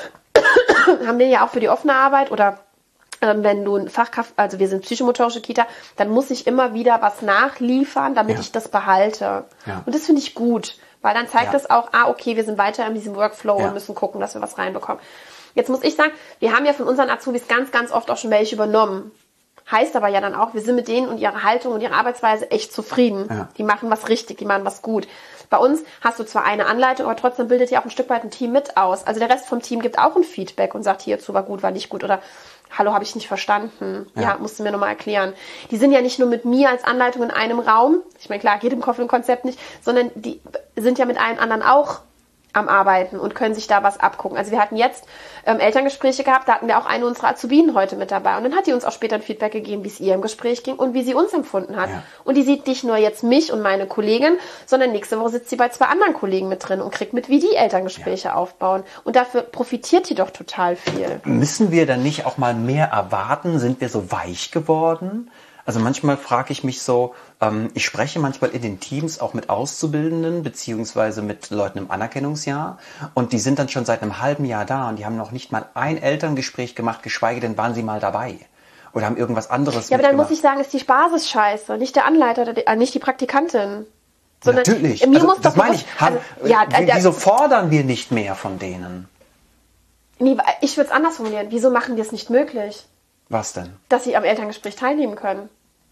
haben wir ja auch für die offene Arbeit oder wenn du ein Fachkraft, also wir sind psychomotorische Kita, dann muss ich immer wieder was nachliefern, damit Ja. ich das behalte. Ja. Und das finde ich gut, weil dann zeigt Ja. das auch, okay, wir sind weiter in diesem Workflow Ja. und müssen gucken, dass wir was reinbekommen. Jetzt muss ich sagen, wir haben ja von unseren Azubis ganz, ganz oft auch schon welche übernommen. Heißt aber ja dann auch, wir sind mit denen und ihrer Haltung und ihrer Arbeitsweise echt zufrieden. Ja. Die machen was richtig, die machen was gut. Bei uns hast du zwar eine Anleitung, aber trotzdem bildet ja auch ein Stück weit ein Team mit aus. Also der Rest vom Team gibt auch ein Feedback und sagt, hierzu war gut, war nicht gut oder hallo, habe ich nicht verstanden. Ja, musst du mir nochmal erklären. Die sind ja nicht nur mit mir als Anleitung in einem Raum. Ich meine, klar, geht im Konzept nicht, sondern die sind ja mit allen anderen auch am Arbeiten und können sich da was abgucken. Also wir hatten jetzt Elterngespräche gehabt, da hatten wir auch eine unserer Azubinen heute mit dabei. Und dann hat die uns auch später ein Feedback gegeben, wie es ihr im Gespräch ging und wie sie uns empfunden hat. Ja. Und die sieht nicht nur jetzt mich und meine Kollegin, sondern nächste Woche sitzt sie bei 2 anderen Kollegen mit drin und kriegt mit, wie die Elterngespräche aufbauen. Und dafür profitiert die doch total viel. Müssen wir dann nicht auch mal mehr erwarten? Sind wir so weich geworden? Also manchmal frage ich mich so, ich spreche manchmal in den Teams auch mit Auszubildenden beziehungsweise mit Leuten im Anerkennungsjahr und die sind dann schon seit einem halben Jahr da und die haben noch nicht mal ein Elterngespräch gemacht, geschweige denn waren sie mal dabei oder haben irgendwas anderes Ja, aber dann mitgemacht. muss ich sagen, ist die Basis scheiße, nicht der Anleiter, oder nicht die Praktikantin. Sondern Natürlich, Mir also, muss das doch meine bewusst- ich. Haben, also, ja, wieso fordern wir nicht mehr von denen? nee, ich würde es anders formulieren. Wieso machen wir es nicht möglich, Was denn? dass sie am Elterngespräch teilnehmen können?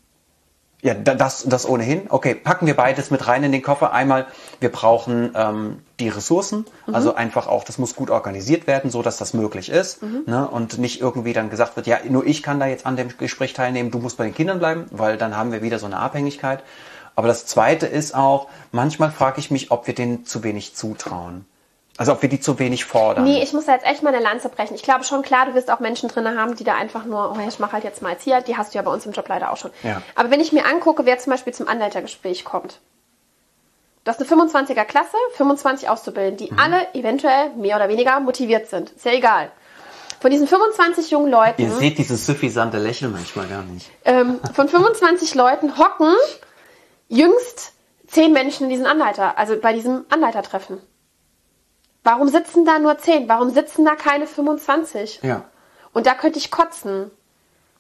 Ja, das ohnehin. Okay, packen wir beides mit rein in den Koffer. Einmal, wir brauchen die Ressourcen, also einfach auch, das muss gut organisiert werden, so dass das möglich ist. Ne? Und nicht irgendwie dann gesagt wird, ja, nur ich kann da jetzt an dem Gespräch teilnehmen, du musst bei den Kindern bleiben, weil dann haben wir wieder so eine Abhängigkeit. Aber das Zweite ist auch, manchmal frage ich mich, ob wir denen zu wenig zutrauen. Also ob wir die zu wenig fordern. Nee, ich muss da jetzt echt mal eine Lanze brechen. Ich glaube schon, klar, du wirst auch Menschen drin haben, die da einfach nur, oh, ich mache halt jetzt mal Erzieher. Die hast du ja bei uns im Job leider auch schon. Ja. Aber wenn ich mir angucke, wer zum Beispiel zum Anleitergespräch kommt. Du hast eine 25er Klasse, 25 Auszubildende, die alle eventuell mehr oder weniger motiviert sind. Ist ja egal. Von diesen 25 jungen Leuten, Ihr seht dieses suffisante Lächeln manchmal gar nicht. von 25 Leuten hocken jüngst 10 Menschen in diesem Anleiter, also bei diesem Anleitertreffen. Warum sitzen da nur 10? Warum sitzen da keine 25? Ja. Und da könnte ich kotzen.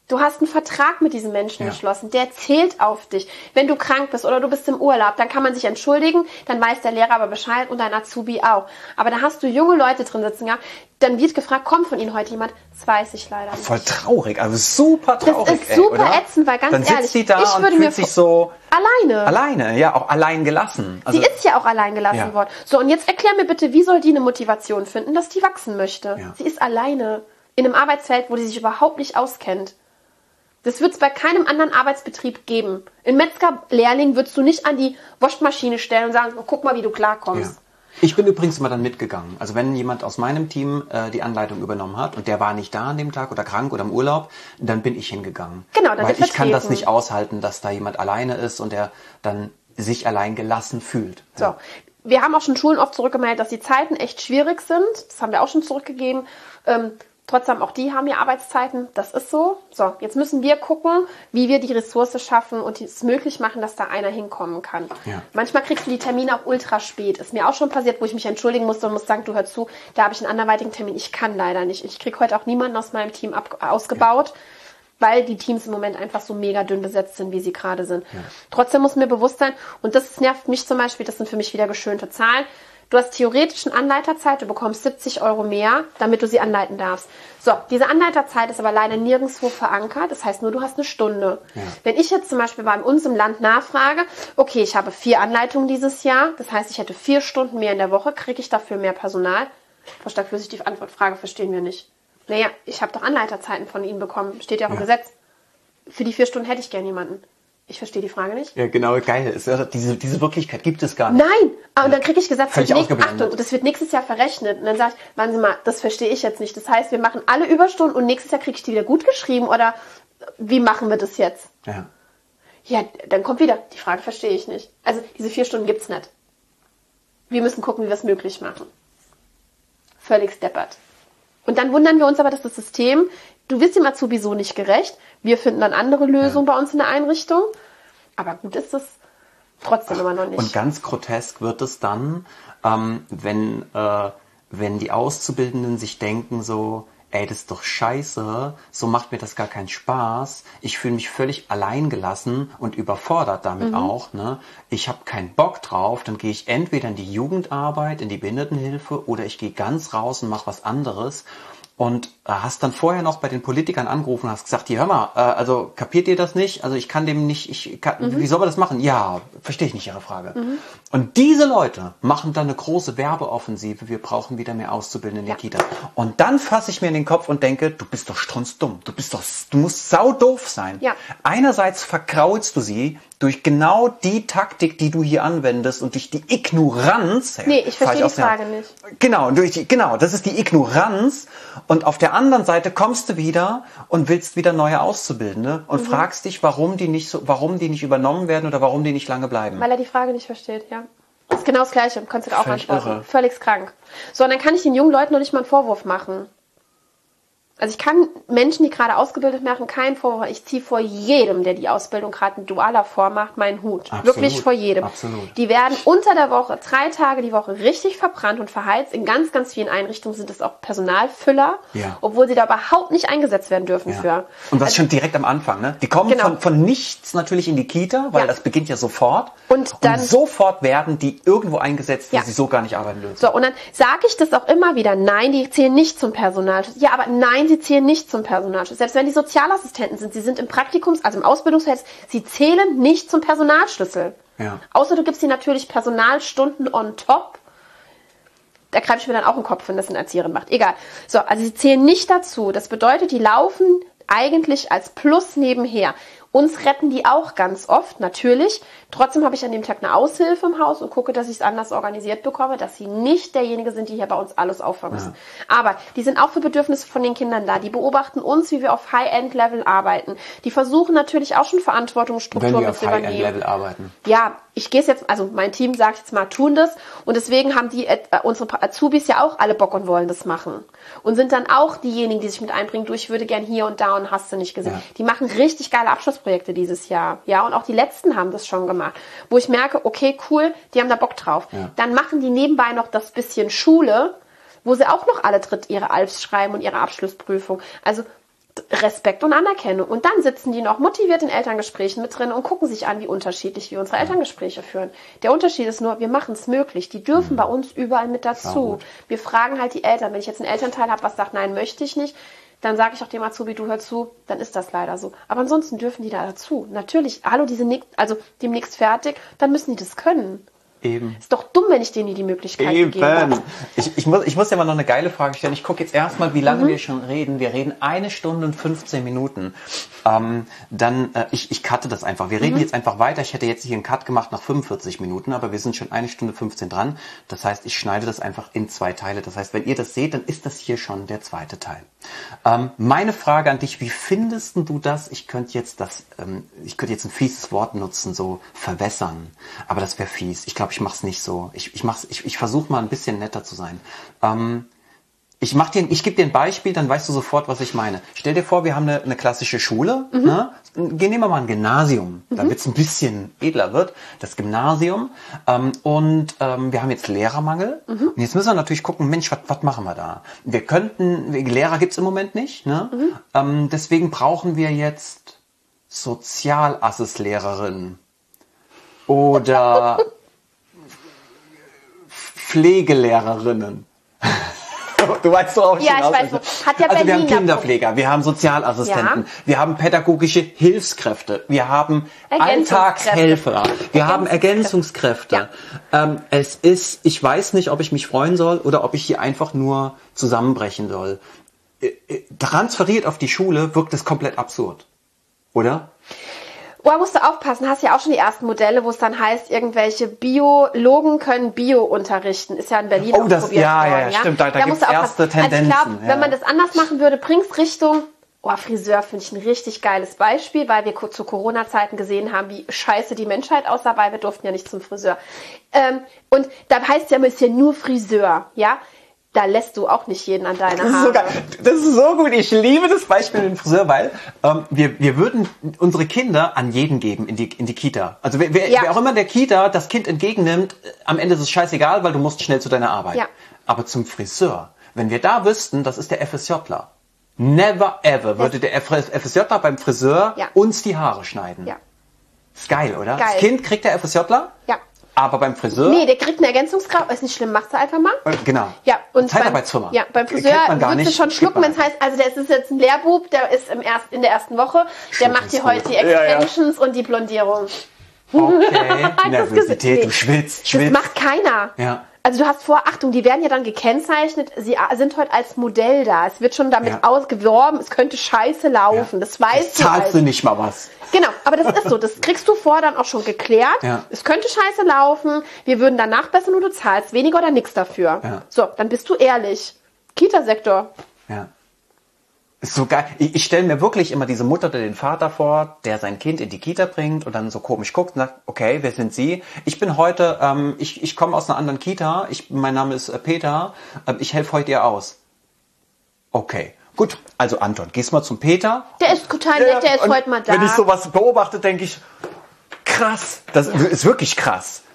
Du hast einen Vertrag mit diesen Menschen geschlossen, der zählt auf dich. Wenn du krank bist oder du bist im Urlaub, dann kann man sich entschuldigen, dann weiß der Lehrer aber Bescheid und dein Azubi auch. Aber da hast du junge Leute drin sitzen, ja, dann wird gefragt, kommt von Ihnen heute jemand? Das weiß ich leider nicht. Voll traurig, also super traurig. Das ist super oder? ätzend, weil ganz dann ehrlich, sitzt die da ich und würde fühlt mir sich so alleine, ja, auch allein gelassen. Also, sie ist ja auch allein gelassen worden. So, und jetzt erklär mir bitte, wie soll die eine Motivation finden, dass die wachsen möchte? Ja. Sie ist alleine in einem Arbeitsfeld, wo sie sich überhaupt nicht auskennt. Das wird es bei keinem anderen Arbeitsbetrieb geben. Einen Metzgerlehrling würdest du nicht an die Waschmaschine stellen und sagen, oh, guck mal, wie du klarkommst. Ja. Ich bin übrigens immer dann mitgegangen. Also wenn jemand aus meinem Team die Anleitung übernommen hat und der war nicht da an dem Tag oder krank oder im Urlaub, dann bin ich hingegangen. Genau, dann weil wird ich kann das vertreten. nicht aushalten, dass da jemand alleine ist und der dann sich allein gelassen fühlt. So, wir haben auch schon Schulen oft zurückgemeldet, dass die Zeiten echt schwierig sind. Das haben wir auch schon zurückgegeben. Trotzdem, auch die haben ja Arbeitszeiten. Das ist so. So, jetzt müssen wir gucken, wie wir die Ressource schaffen und es möglich machen, dass da einer hinkommen kann. Ja. Manchmal kriegst du die Termine auch ultra spät. Ist mir auch schon passiert, wo ich mich entschuldigen musste und muss sagen, du hör zu, da habe ich einen anderweitigen Termin. Ich kann leider nicht. Ich kriege heute auch niemanden aus meinem Team ausgebaut. Weil die Teams im Moment einfach so mega dünn besetzt sind, wie sie gerade sind. Ja. Trotzdem muss mir bewusst sein, und das nervt mich zum Beispiel, das sind für mich wieder geschönte Zahlen, du hast theoretisch eine Anleiterzeit, du bekommst 70 € mehr, damit du sie anleiten darfst. So, diese Anleiterzeit ist aber leider nirgendwo verankert, das heißt nur, du hast eine Stunde. Ja. Wenn ich jetzt zum Beispiel bei uns im Land nachfrage, okay, ich habe 4 Anleitungen dieses Jahr, das heißt, ich hätte 4 Stunden mehr in der Woche, kriege ich dafür mehr Personal? Frau Stark-Flüssig, die Antwortfrage verstehen wir nicht. Naja, ich habe doch Anleiterzeiten von Ihnen bekommen. Steht ja auch im Gesetz. Für die 4 Stunden hätte ich gern jemanden. Ich verstehe die Frage nicht. Ja, genau, geil. Diese Wirklichkeit gibt es gar nicht. Nein! Und dann kriege ich gesagt, Achtung, das wird nächstes Jahr verrechnet. Und dann sage ich, warten Sie mal, das verstehe ich jetzt nicht. Das heißt, wir machen alle Überstunden und nächstes Jahr kriege ich die wieder gut geschrieben oder wie machen wir das jetzt? Ja. Ja, dann kommt wieder, die Frage verstehe ich nicht. Also diese 4 Stunden gibt's nicht. Wir müssen gucken, wie wir es möglich machen. Völlig steppert. Und dann wundern wir uns aber, dass das System, du wirst dem Azubi so nicht gerecht. Wir finden dann andere Lösungen bei uns in der Einrichtung. Aber gut ist es trotzdem immer noch nicht. Und ganz grotesk wird es dann, wenn die Auszubildenden sich denken so, ey, das ist doch scheiße, so macht mir das gar keinen Spaß. Ich fühle mich völlig alleingelassen und überfordert damit auch. Ne? Ich habe keinen Bock drauf, dann gehe ich entweder in die Jugendarbeit, in die Behindertenhilfe oder ich gehe ganz raus und mache was anderes. Und hast dann vorher noch bei den Politikern angerufen und hast gesagt, hör mal, also kapiert ihr das nicht? Also ich kann dem nicht, wie soll man das machen? Ja, verstehe ich nicht Ihre Frage. Und diese Leute machen dann eine große Werbeoffensive, wir brauchen wieder mehr Auszubildende in den Kitas. Und dann fasse ich mir in den Kopf und denke, du bist doch strunzdumm, du musst saudoof sein. Ja. Einerseits verkraulst du sie durch genau die Taktik, die du hier anwendest und durch die Ignoranz. Nee, ich verstehe die Frage nicht. Genau, das ist die Ignoranz. Und auf der anderen Seite kommst du wieder und willst wieder neue Auszubildende und fragst dich, warum die nicht übernommen werden oder warum die nicht lange bleiben. Weil er die Frage nicht versteht, ja. Das ist genau das Gleiche, kannst du da auch Völlig antworten. irre. Völlig krank. So, und dann kann ich den jungen Leuten noch nicht mal einen Vorwurf machen. Also ich kann Menschen, die gerade ausgebildet machen, keinen Vorwurf. Ich ziehe vor jedem, der die Ausbildung gerade in dualer Form macht, meinen Hut. Absolut, Wirklich vor jedem. absolut. Die werden unter der Woche, 3 Tage die Woche richtig verbrannt und verheizt. In ganz, ganz vielen Einrichtungen sind es auch Personalfüller, obwohl sie da überhaupt nicht eingesetzt werden dürfen für. Und das schon direkt am Anfang, ne? Die kommen von nichts natürlich in die Kita, weil das beginnt ja sofort. Und dann sofort werden die irgendwo eingesetzt, wo sie so gar nicht arbeiten dürfen. So, und dann sage ich das auch immer wieder. Nein, die zählen nicht zum Personalschutz. Ja, aber nein, sie zählen nicht zum Personalschutz. Selbst wenn die Sozialassistenten sind, sie sind im im Ausbildungsfeld, sie zählen nicht zum Personalschlüssel. Ja. Außer du gibst ihnen natürlich Personalstunden on top. Da greife ich mir dann auch den Kopf, wenn das eine Erzieherin macht. Egal. So, also sie zählen nicht dazu. Das bedeutet, die laufen eigentlich als Plus nebenher. Uns retten die auch ganz oft, natürlich. Trotzdem habe ich an dem Tag eine Aushilfe im Haus und gucke, dass ich es anders organisiert bekomme, dass sie nicht derjenige sind, die hier bei uns alles auffangen müssen. Aber die sind auch für Bedürfnisse von den Kindern da. Die beobachten uns, wie wir auf High-End-Level arbeiten. Die versuchen natürlich auch schon Verantwortungsstruktur mit zu übernehmen. Wenn wir auf High-End-Level arbeiten. Ja, ich gehe es jetzt, also mein Team sagt jetzt mal, tun das. Und deswegen haben unsere Azubis ja auch alle Bock und wollen das machen. Und sind dann auch diejenigen, die sich mit einbringen, ich würde gern hier und da und hast du nicht gesehen. Ja. Die machen richtig geile Abschlussprojekte dieses Jahr. Ja, und auch die letzten haben das schon gemacht. Wo ich merke, okay, cool, die haben da Bock drauf. Ja. Dann machen die nebenbei noch das bisschen Schule, wo sie auch noch alle ihre Alps schreiben und ihre Abschlussprüfung. Also Respekt und Anerkennung. Und dann sitzen die noch motiviert in Elterngesprächen mit drin und gucken sich an, wie unterschiedlich wir unsere Elterngespräche führen. Der Unterschied ist nur, wir machen es möglich. Die dürfen bei uns überall mit dazu. Wir fragen halt die Eltern. Wenn ich jetzt einen Elternteil habe, was sagt, nein, möchte ich nicht, dann sage ich auch dem Azubi, du hör zu, dann ist das leider so. Aber ansonsten dürfen die da dazu. Natürlich, hallo, demnächst fertig, dann müssen die das können. Eben. Ist doch dumm, wenn ich denen die Möglichkeit gegeben habe. Ich muss ja mal noch eine geile Frage stellen. Ich gucke jetzt erstmal, wie lange wir schon reden. Wir reden 1 Stunde und 15 Minuten. Ich cutte das einfach. Wir reden jetzt einfach weiter. Ich hätte jetzt hier einen Cut gemacht nach 45 Minuten, aber wir sind schon 1 Stunde 15 dran. Das heißt, ich schneide das einfach in 2 Teile. Das heißt, wenn ihr das seht, dann ist das hier schon der 2. Teil. Meine Frage an dich, wie findest du das? Ich könnte jetzt ein fieses Wort nutzen, so verwässern. Aber das wäre fies. Ich glaube, ich mache es nicht so. Ich versuche mal ein bisschen netter zu sein. Ich gebe dir ein Beispiel, dann weißt du sofort, was ich meine. Stell dir vor, wir haben eine klassische Schule. Ne? Nehmen wir mal ein Gymnasium, damit es ein bisschen edler wird. Das Gymnasium. Wir haben jetzt Lehrermangel. Und jetzt müssen wir natürlich gucken, Mensch, was machen wir da? Lehrer gibt's im Moment nicht. Ne? Deswegen brauchen wir jetzt Sozialassistlehrerinnen. Oder Pflegelehrerinnen. Du weißt doch auch schon. Ja, ich weiß. Hat ja also wir haben Berlin Kinderpfleger, wir haben Sozialassistenten, wir haben pädagogische Hilfskräfte, wir haben Alltagshelfer, wir haben Ergänzungskräfte. Ja. Ich weiß nicht, ob ich mich freuen soll oder ob ich hier einfach nur zusammenbrechen soll. Transferiert auf die Schule wirkt es komplett absurd. Oder? Oh, musst du aufpassen, hast ja auch schon die ersten Modelle, wo es dann heißt, irgendwelche Biologen können Bio unterrichten. Ist ja in Berlin auch probiert worden. Ja, stimmt, da gibt es erste Tendenzen. Also ich glaube, wenn man das anders machen würde, bringst Richtung, Friseur finde ich ein richtig geiles Beispiel, weil wir zu Corona-Zeiten gesehen haben, wie scheiße die Menschheit aussah, weil wir durften ja nicht zum Friseur. Und da heißt ja, man ist ja nur Friseur, ja. Da lässt du auch nicht jeden an deine Haare. Das ist so gut. Ich liebe das Beispiel mit dem Friseur, weil wir würden unsere Kinder an jeden geben in die Kita. Also wer auch immer der Kita das Kind entgegennimmt, am Ende ist es scheißegal, weil du musst schnell zu deiner Arbeit. Ja. Aber zum Friseur, wenn wir da wüssten, das ist der FSJler. Never ever würde der FSJler beim Friseur uns die Haare schneiden. Ja. Ist geil, oder? Geil. Das Kind kriegt der FSJler? Ja. Aber beim Friseur? Nee, der kriegt eine Ergänzungskraft. Ist nicht schlimm, machst du einfach mal. Genau. Ja, und Zeitarbeitsfirma. Ja, beim Friseur würdest du schon schlucken, wenn es heißt, also das ist jetzt ein Lehrbub, der ist in der ersten Woche, der macht dir heute die Extensions und die Blondierung. Okay, Nervosität, du schwitzt. Das macht keiner. Ja. Also du hast Achtung, die werden ja dann gekennzeichnet, sie sind heute als Modell da. Es wird schon damit ausgeworben, es könnte scheiße laufen. Das weißt du. Zahlst du nicht mal was. Genau, aber das ist so, das kriegst du vorher dann auch schon geklärt. Ja. Es könnte scheiße laufen, wir würden dann nachbessern und du zahlst weniger oder nichts dafür. Ja. So, dann bist du ehrlich. Kita-Sektor. Ja. Ist so geil. Ich stelle mir wirklich immer diese Mutter oder den Vater vor, der sein Kind in die Kita bringt und dann so komisch guckt und sagt, okay, wer sind Sie? Ich bin heute, ich komme aus einer anderen Kita, mein Name ist Peter, ich helfe heute ihr aus. Okay. Gut, also Anton, gehst mal zum Peter. Der ist total nett, der ist heute mal da. Wenn ich sowas beobachte, denke ich, krass, das ist wirklich krass.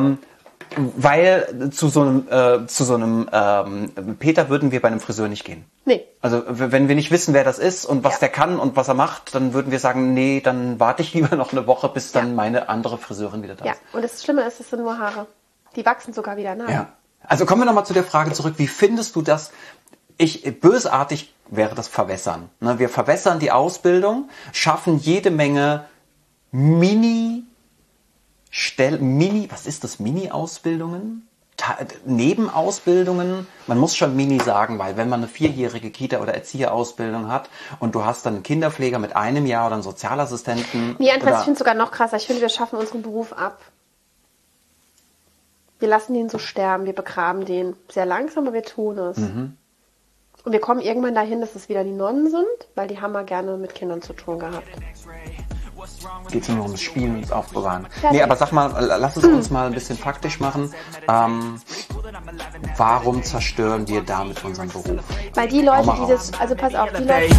Weil zu so einem Peter würden wir bei einem Friseur nicht gehen. Nee. Also wenn wir nicht wissen, wer das ist und was der kann und was er macht, dann würden wir sagen, nee, dann warte ich lieber noch eine Woche, bis dann meine andere Friseurin wieder da ist. Ja, und das Schlimme ist, es sind nur Haare. Die wachsen sogar wieder nach. Ja. Also kommen wir nochmal zu der Frage zurück, wie findest du das? Bösartig wäre das Verwässern. Wir verwässern die Ausbildung, schaffen jede Menge Mini-Ausbildungen? Nebenausbildungen? Man muss schon Mini sagen, weil wenn man eine 4-jährige Kita- oder Erzieherausbildung hat und du hast dann einen Kinderpfleger mit 1 Jahr oder einen Sozialassistenten. Nee, ich finde es sogar noch krasser. Ich finde, wir schaffen unseren Beruf ab. Wir lassen den so sterben, wir begraben den. Sehr langsam, aber wir tun es. Mhm. Und wir kommen irgendwann dahin, dass es wieder die Nonnen sind, weil die haben mal gerne mit Kindern zu tun gehabt. Geht es nur ums Spielen und das Aufbewahren. Nee, aber sag mal, lass es uns mal ein bisschen faktisch machen. Warum zerstören wir damit unseren Beruf? Weil die Leute, die das, also pass auf, die Leute...